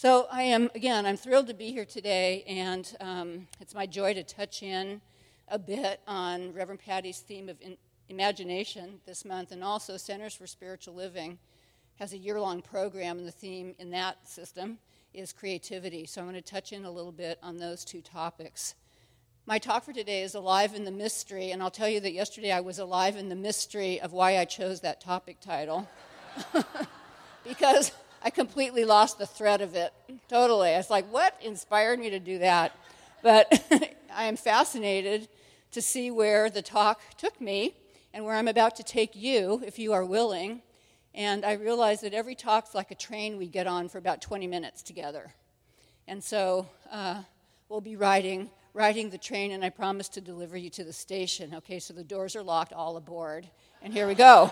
I'm thrilled to be here today, and it's my joy to touch in a bit on Reverend Patty's theme of imagination this month, and also Centers for Spiritual Living has a year-long program, and the theme in that system is creativity. So I'm going to touch in a little bit on those two topics. My talk for today is Alive in the Mystery, and I'll tell you that yesterday I was alive in the mystery of why I chose that topic title, because I completely lost the thread of it, totally. I was like, what inspired me to do that? But I am fascinated to see where the talk took me and where I'm about to take you, if you are willing. And I realize that every talk's like a train we get on for about 20 minutes together. And so we'll be riding the train, and I promise to deliver you to the station. Okay, so the doors are locked, all aboard. And here we go.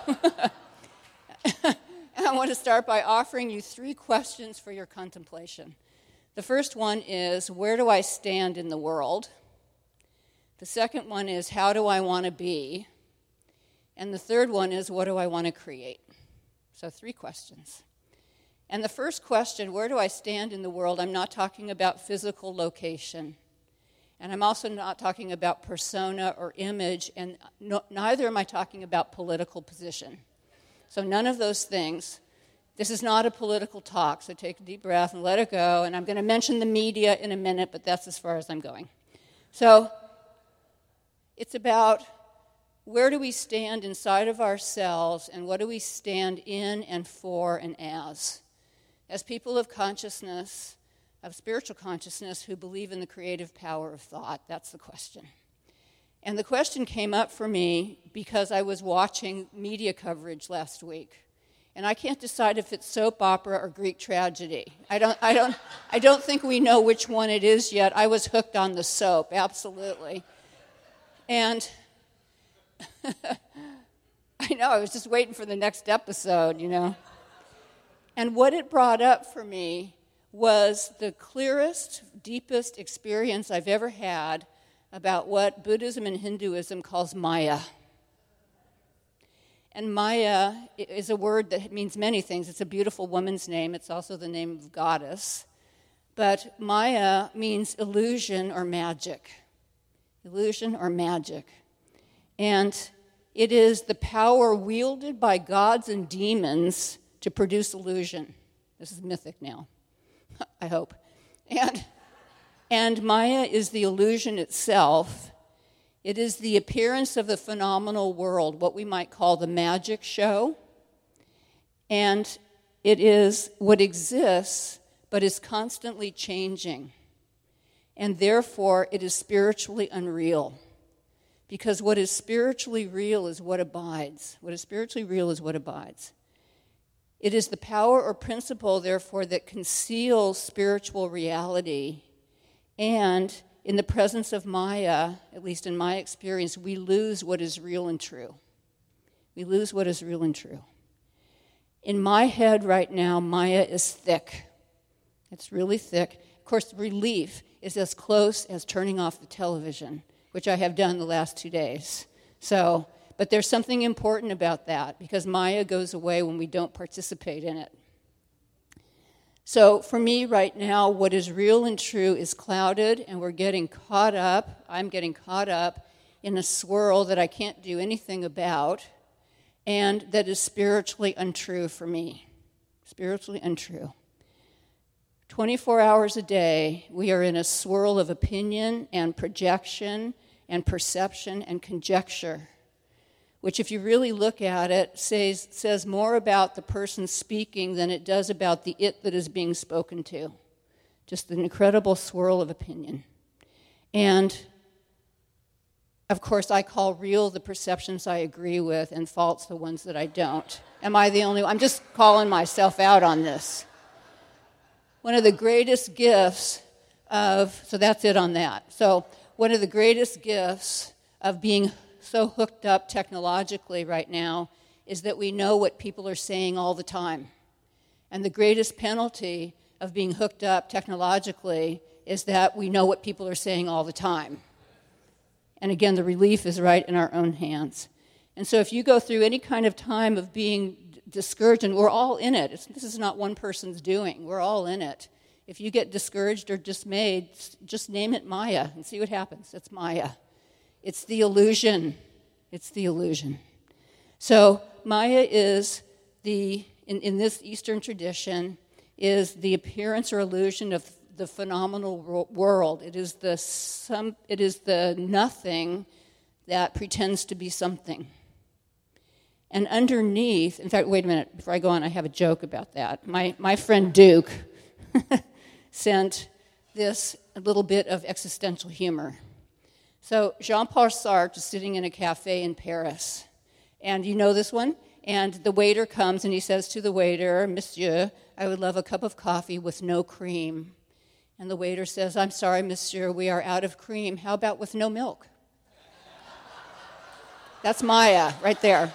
And I want to start by offering you 3 questions for your contemplation. The first one is, where do I stand in the world? The second one is, how do I want to be? And the third one is, what do I want to create? So 3 questions. And the first question, where do I stand in the world? I'm not talking about physical location. And I'm also not talking about persona or image, and neither am I talking about political position. So none of those things. This is not a political talk, so take a deep breath and let it go. And I'm going to mention the media in a minute, but that's as far as I'm going. So it's about where do we stand inside of ourselves, and what do we stand in and for and as? As people of consciousness, of spiritual consciousness, who believe in the creative power of thought, that's the question. And the question came up for me because I was watching media coverage last week, and I can't decide if it's soap opera or Greek tragedy. I don't think we know which one it is yet. I was hooked on the soap, absolutely. And I know, I was just waiting for the next episode, you know. And what it brought up for me was the clearest, deepest experience I've ever had about what Buddhism and Hinduism calls Maya. And Maya is a word that means many things. It's a beautiful woman's name. It's also the name of a goddess. But Maya means illusion or magic. Illusion or magic. And it is the power wielded by gods and demons to produce illusion. This is mythic now, I hope. And Maya is the illusion itself. It is the appearance of the phenomenal world, what we might call the magic show. And it is what exists, but is constantly changing. And therefore, it is spiritually unreal. Because what is spiritually real is what abides. What is spiritually real is what abides. It is the power or principle, therefore, that conceals spiritual reality. And in the presence of Maya, at least in my experience, we lose what is real and true. We lose what is real and true. In my head right now, Maya is thick. It's really thick. Of course, relief is as close as turning off the television, which I have done the last 2 days. But there's something important about that, because Maya goes away when we don't participate in it. So for me right now, what is real and true is clouded, and I'm getting caught up in a swirl that I can't do anything about, and that is spiritually untrue for me. Spiritually untrue. 24 hours a day, we are in a swirl of opinion and projection and perception and conjecture, which, if you really look at it, says more about the person speaking than it does about the it that is being spoken to. Just an incredible swirl of opinion. And, of course, I call real the perceptions I agree with and false the ones that I don't. Am I the only one? I'm just calling myself out on this. One of the greatest gifts so that's it on that. So one of the greatest gifts of being so hooked up technologically right now is that we know what people are saying all the time. And the greatest penalty of being hooked up technologically is that we know what people are saying all the time. And again, the relief is right in our own hands. And so if you go through any kind of time of being discouraged, and we're all in it. This is not one person's doing. We're all in it. If you get discouraged or dismayed, just name it Maya and see what happens. It's Maya. It's the illusion. It's the illusion. So Maya is in this Eastern tradition, is the appearance or illusion of the phenomenal world. It is the nothing that pretends to be something. And underneath, in fact, wait a minute, before I go on, I have a joke about that. My friend Duke sent this a little bit of existential humor. So Jean-Paul Sartre is sitting in a cafe in Paris. And you know this one? And the waiter comes and he says to the waiter, "Monsieur, I would love a cup of coffee with no cream." And the waiter says, "I'm sorry, monsieur, we are out of cream. How about with no milk?" That's Maya right there.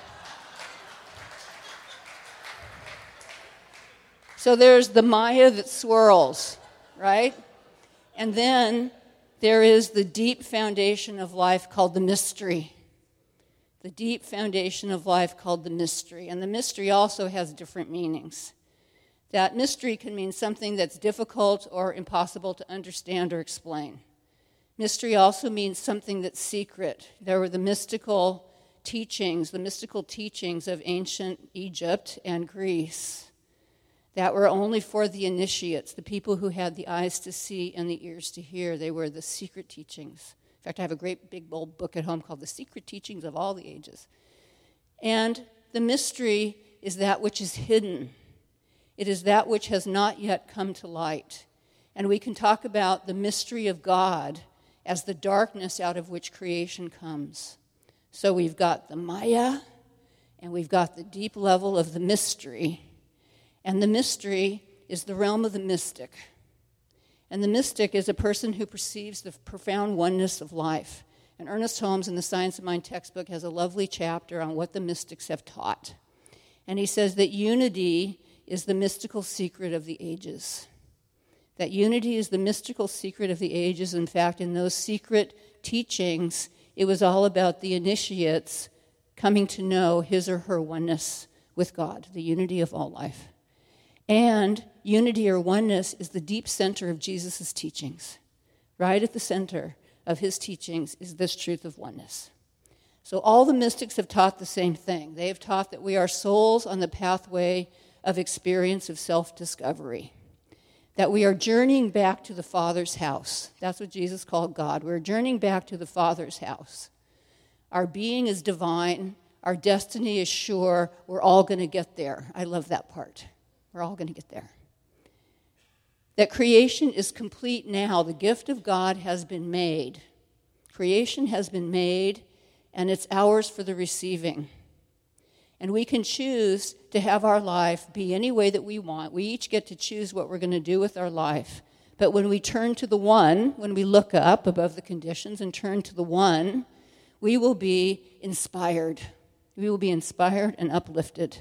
So there's the Maya that swirls, right? And then there is the deep foundation of life called the mystery. The deep foundation of life called the mystery. And the mystery also has different meanings. That mystery can mean something that's difficult or impossible to understand or explain. Mystery also means something that's secret. There were the mystical teachings of ancient Egypt and Greece that were only for the initiates, the people who had the eyes to see and the ears to hear. They were the secret teachings. In fact, I have a great big bold book at home called The Secret Teachings of All the Ages. And the mystery is that which is hidden. It is that which has not yet come to light. And we can talk about the mystery of God as the darkness out of which creation comes. So we've got the Maya, and we've got the deep level of the mystery. And the mystery is the realm of the mystic. And the mystic is a person who perceives the profound oneness of life. And Ernest Holmes in the Science of Mind textbook has a lovely chapter on what the mystics have taught. And he says that unity is the mystical secret of the ages. That unity is the mystical secret of the ages. In fact, in those secret teachings, it was all about the initiates coming to know his or her oneness with God, the unity of all life. And unity or oneness is the deep center of Jesus' teachings. Right at the center of his teachings is this truth of oneness. So all the mystics have taught the same thing. They have taught that we are souls on the pathway of experience of self-discovery. That we are journeying back to the Father's house. That's what Jesus called God. We're journeying back to the Father's house. Our being is divine. Our destiny is sure. We're all going to get there. I love that part. We're all going to get there. That creation is complete now. The gift of God has been made. Creation has been made, and it's ours for the receiving. And we can choose to have our life be any way that we want. We each get to choose what we're going to do with our life. But when we turn to the one, when we look up above the conditions and turn to the one, we will be inspired. We will be inspired and uplifted.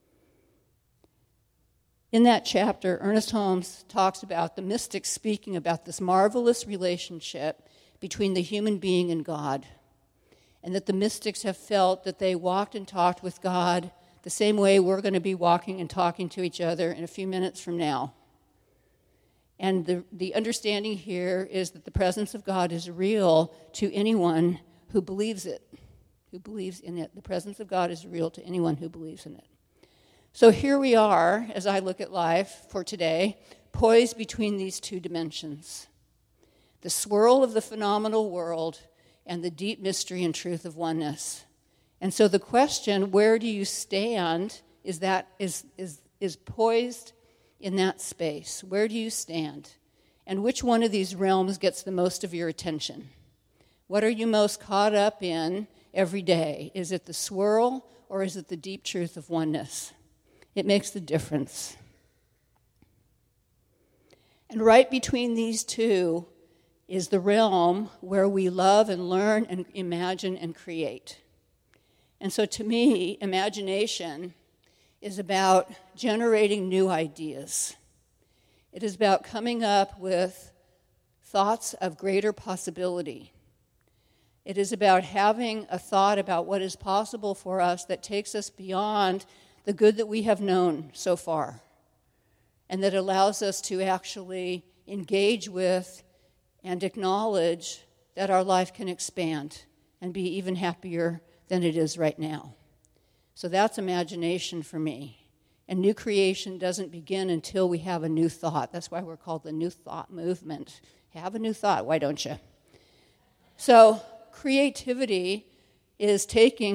In that chapter, Ernest Holmes talks about the mystics speaking about this marvelous relationship between the human being and God, and that the mystics have felt that they walked and talked with God the same way we're going to be walking and talking to each other in a few minutes from now. And the understanding here is that the presence of God is real to anyone who believes it, who believes in it. The presence of God is real to anyone who believes in it. So here we are, as I look at life for today, poised between these two dimensions. The swirl of the phenomenal world and the deep mystery and truth of oneness. And so the question, where do you stand, is poised in that space. Where do you stand? And which one of these realms gets the most of your attention? What are you most caught up in every day? Is it the swirl or is it the deep truth of oneness? It makes the difference. And right between these two is the realm where we love and learn and imagine and create. And so to me, imagination is about generating new ideas. It is about coming up with thoughts of greater possibility. It is about having a thought about what is possible for us that takes us beyond the good that we have known so far. and that allows us to actually engage with and acknowledge that our life can expand and be even happier than it is right now. So that's imagination for me. And new creation doesn't begin until we have a new thought. That's why we're called the New Thought Movement. Have a new thought, why don't you? So creativity is taking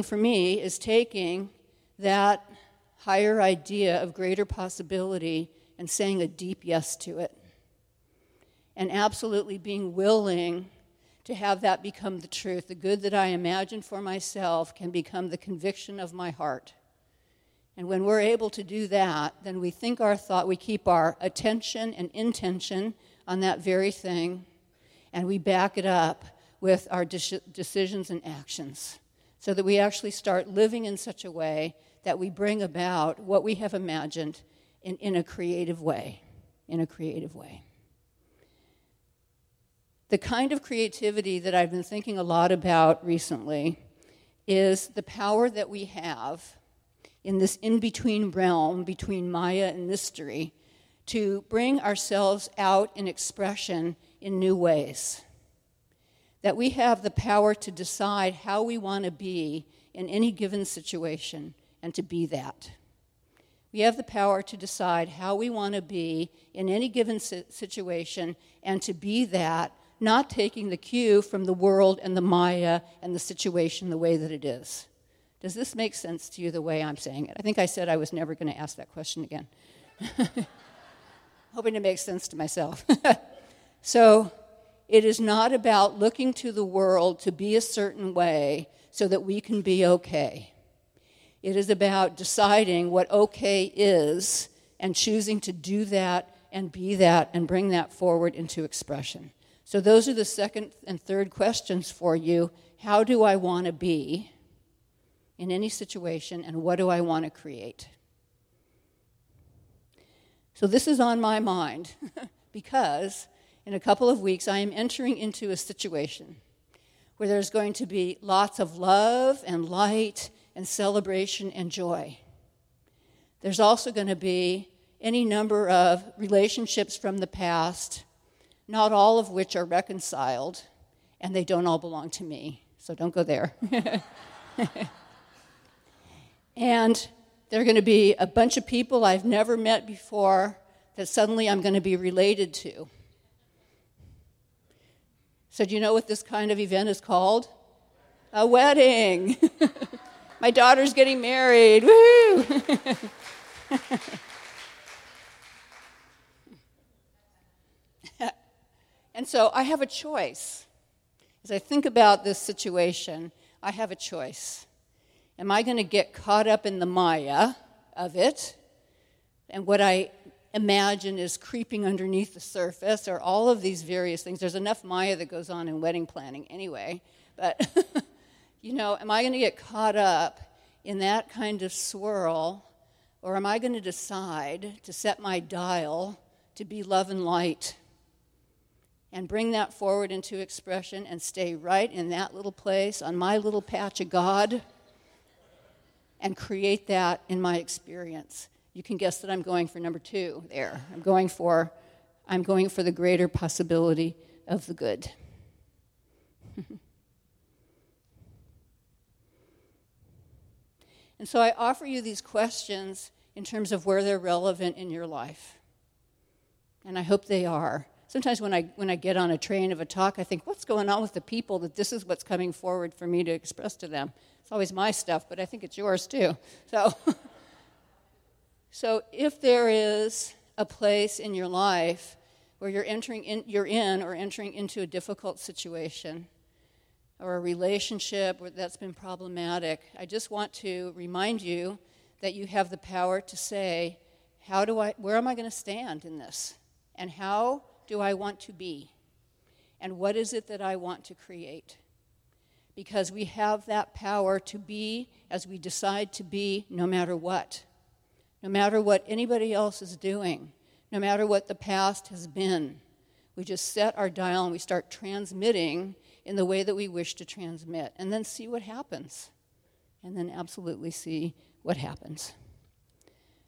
that higher idea of greater possibility and saying a deep yes to it. And absolutely being willing to have that become the truth. The good that I imagine for myself can become the conviction of my heart. And when we're able to do that, then we think our thought, we keep our attention and intention on that very thing, and we back it up with our decisions and actions, so that we actually start living in such a way that we bring about what we have imagined in a creative way, The kind of creativity that I've been thinking a lot about recently is the power that we have in this in-between realm between Maya and mystery to bring ourselves out in expression in new ways. That we have the power to decide how we want to be in any given situation and to be that. We have the power to decide how we want to be in any given situation and to be that, not taking the cue from the world and the Maya and the situation the way that it is. Does this make sense to you the way I'm saying it? I think I said I was never going to ask that question again. Hoping it makes sense to myself. So it is not about looking to the world to be a certain way so that we can be okay. It is about deciding what okay is and choosing to do that and be that and bring that forward into expression. So those are the second and third questions for you. How do I want to be in any situation, and what do I want to create? So this is on my mind because in a couple of weeks I am entering into a situation where there's going to be lots of love and light and celebration and joy. There's also going to be any number of relationships from the past, not all of which are reconciled, and they don't all belong to me, so don't go there. And there are going to be a bunch of people I've never met before that suddenly I'm going to be related to. So do you know what this kind of event is called? A wedding. My daughter's getting married. Woo! And so I have a choice. As I think about this situation, I have a choice. Am I going to get caught up in the Maya of it and what I imagine is creeping underneath the surface, or all of these various things? There's enough Maya that goes on in wedding planning anyway. But, am I going to get caught up in that kind of swirl, or am I going to decide to set my dial to be love and light and bring that forward into expression and stay right in that little place on my little patch of God and create that in my experience? You can guess that I'm going for number 2 there. I'm going for the greater possibility of the good. And so I offer you these questions in terms of where they're relevant in your life. And I hope they are. Sometimes when I get on a train of a talk, I think, what's going on with the people that this is what's coming forward for me to express to them? It's always my stuff, but I think it's yours too. So if there is a place in your life where you're entering into a difficult situation or a relationship that's been problematic, I just want to remind you that you have the power to say, where am I going to stand in this? And how do I want to be? And what is it that I want to create? Because we have that power to be as we decide to be, no matter what. No matter what anybody else is doing, no matter what the past has been. We just set our dial and we start transmitting in the way that we wish to transmit, and then see what happens. And then absolutely see what happens.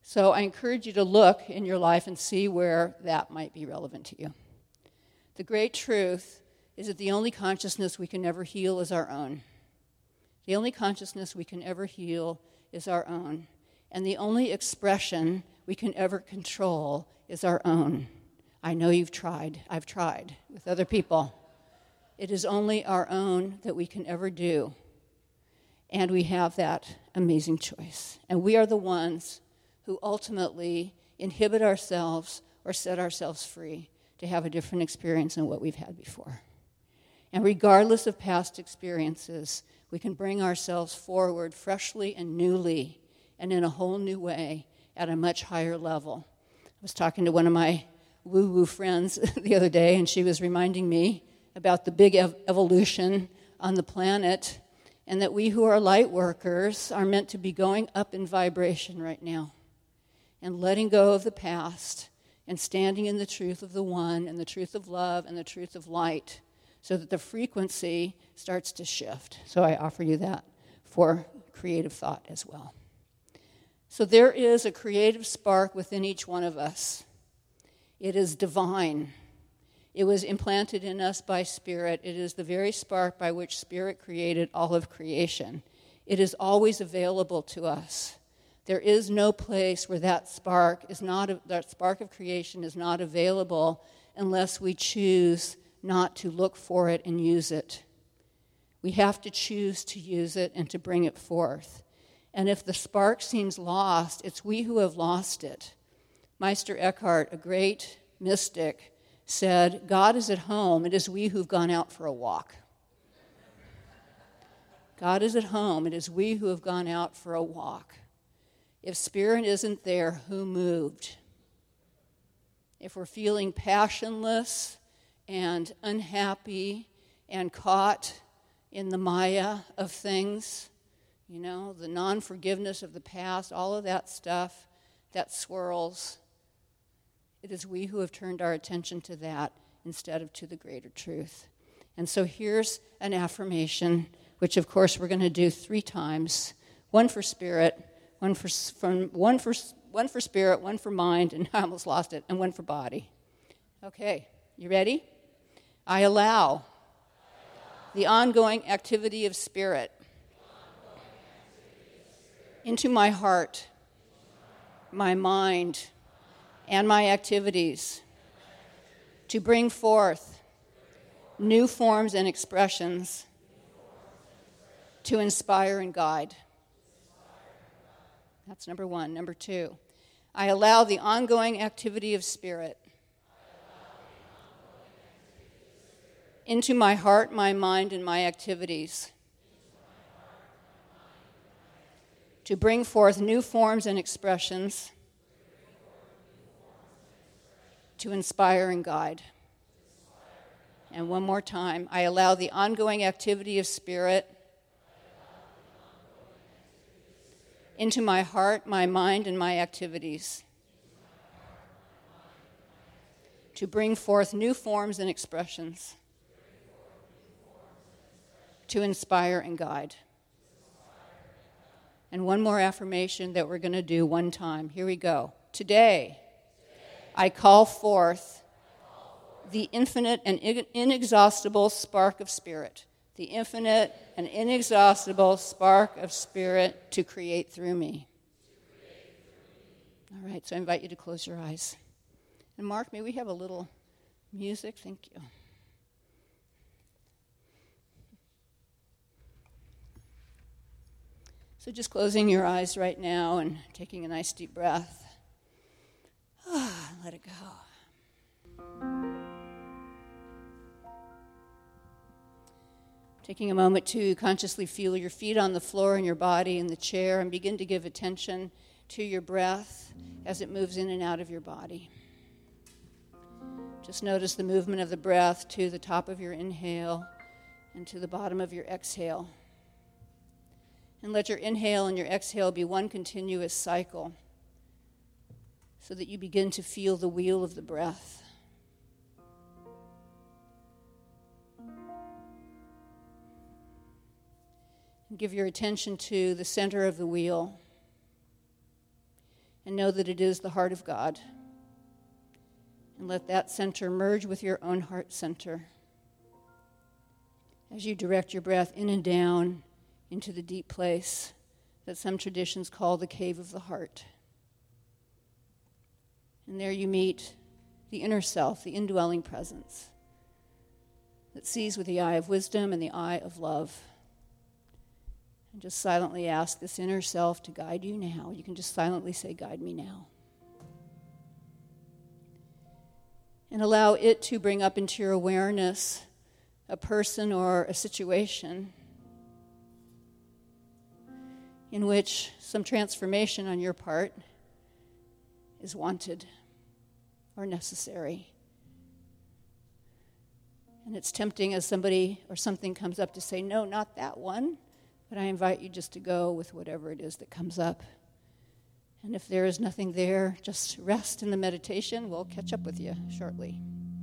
So I encourage you to look in your life and see where that might be relevant to you. The great truth is that the only consciousness we can ever heal is our own. The only consciousness we can ever heal is our own. And the only expression we can ever control is our own. I know you've tried. I've tried with other people. It is only our own that we can ever do. And we have that amazing choice. And we are the ones who ultimately inhibit ourselves or set ourselves free to have a different experience than what we've had before. And regardless of past experiences, we can bring ourselves forward freshly and newly and in a whole new way at a much higher level. I was talking to one of my woo-woo friends the other day, and she was reminding me about the big evolution on the planet, and that we who are light workers are meant to be going up in vibration right now and letting go of the past and standing in the truth of the one and the truth of love and the truth of light so that the frequency starts to shift. So I offer you that for creative thought as well. So there is a creative spark within each one of us. It is divine. It was implanted in us by Spirit. It is the very spark by which Spirit created all of creation. It is always available to us. There is no place where that spark of creation is not available unless we choose not to look for it and use it. We have to choose to use it and to bring it forth. And if the spark seems lost, it's we who have lost it. Meister Eckhart, a great mystic, said, God is at home, it is we who've gone out for a walk. God is at home, it is we who have gone out for a walk. If Spirit isn't there, who moved? If we're feeling passionless and unhappy and caught in the maya of things, the non-forgiveness of the past, all of that stuff that swirls, it is we who have turned our attention to that instead of to the greater truth. And so here's an affirmation, which of course we're going to do 3 times. One for spirit, one for spirit, one for mind, and I almost lost it, and one for body. Okay, you ready? I allow the ongoing activity of spirit into my heart, my mind, and my activities to bring forth new forms and expressions to inspire and guide. That's number 1. Number 2, I allow the ongoing activity of Spirit into my heart, my mind, and my activities to bring forth new forms and expressions to inspire and guide. And one more time, I allow the ongoing activity of Spirit into my heart, my mind, and my activities to bring forth new forms and expressions to inspire and guide. And one more affirmation that we're going to do one time. Here we go. Today, I call forth the infinite and inexhaustible spark of Spirit, the infinite and inexhaustible spark of Spirit to create through me. All right, so I invite you to close your eyes. And Mark, may we have a little music? Thank you. So just closing your eyes right now and taking a nice deep breath. Let it go. Taking a moment to consciously feel your feet on the floor in your body in the chair and begin to give attention to your breath as it moves in and out of your body. Just notice the movement of the breath to the top of your inhale and to the bottom of your exhale. And let your inhale and your exhale be one continuous cycle so that you begin to feel the wheel of the breath. And give your attention to the center of the wheel. and know that it is the heart of God. And let that center merge with your own heart center as you direct your breath in and down into the deep place that some traditions call the cave of the heart. And there you meet the inner self, the indwelling presence that sees with the eye of wisdom and the eye of love. And just silently ask this inner self to guide you now. You can just silently say, "Guide me now." And allow it to bring up into your awareness a person or a situation in which some transformation on your part is wanted or necessary. And it's tempting as somebody or something comes up to say, "No, not that one," but I invite you just to go with whatever it is that comes up. And if there is nothing there, just rest in the meditation. We'll catch up with you shortly.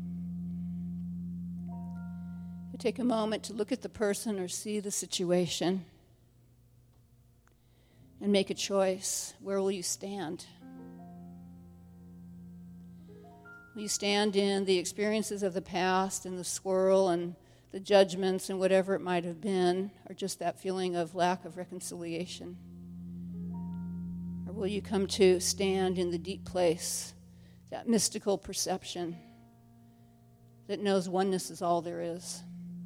But take a moment to look at the person or see the situation and make a choice. Where will you stand? Will you stand in the experiences of the past and the swirl and the judgments and whatever it might have been, or just that feeling of lack of reconciliation? Or will you come to stand in the deep place, that mystical perception that knows oneness is all there is?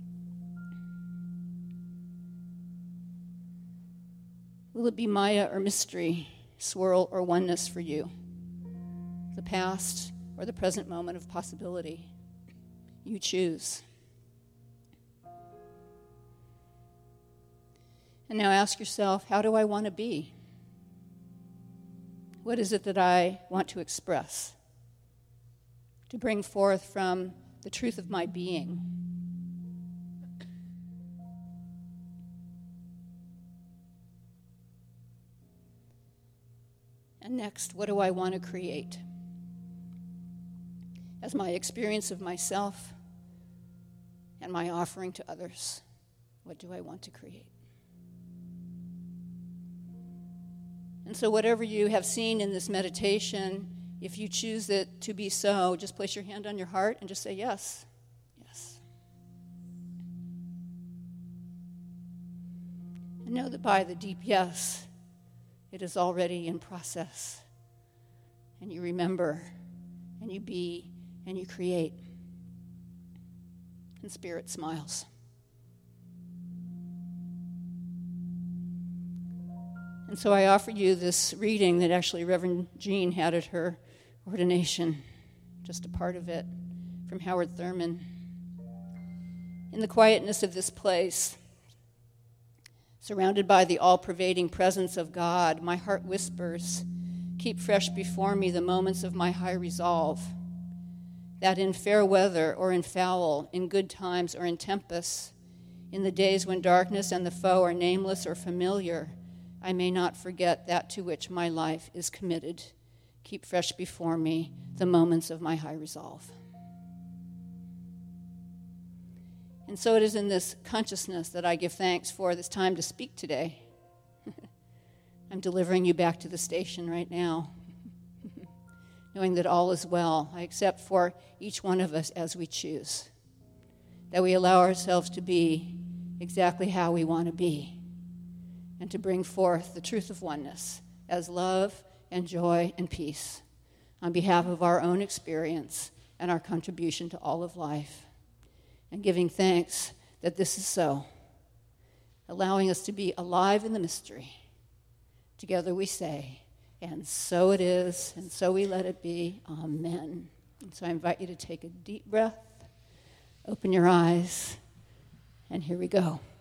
Will it be Maya or mystery, swirl or oneness for you? The past or the present moment of possibility? You choose. And now ask yourself, how do I want to be? What is it that I want to express? To bring forth from the truth of my being? And next, what do I want to create? As my experience of myself and my offering to others, what do I want to create? And so whatever you have seen in this meditation, if you choose it to be so, just place your hand on your heart and just say yes. Yes. And know that by the deep yes, it is already in process. And you remember, and you be, and you create. And Spirit smiles. And so I offer you this reading that actually Reverend Jean had at her ordination, just a part of it, from Howard Thurman. In the quietness of this place, surrounded by the all-pervading presence of God, my heart whispers, "Keep fresh before me the moments of my high resolve, that in fair weather or in foul, in good times or in tempests, in the days when darkness and the foe are nameless or familiar, I may not forget that to which my life is committed. Keep fresh before me the moments of my high resolve." And so it is in this consciousness that I give thanks for this time to speak today. I'm delivering you back to the station right now, knowing that all is well. I accept for each one of us as we choose, that we allow ourselves to be exactly how we want to be, and to bring forth the truth of oneness as love and joy and peace on behalf of our own experience and our contribution to all of life, and giving thanks that this is so, allowing us to be alive in the mystery. Together we say, and so it is, and so we let it be. Amen. And so I invite you to take a deep breath, open your eyes, and here we go.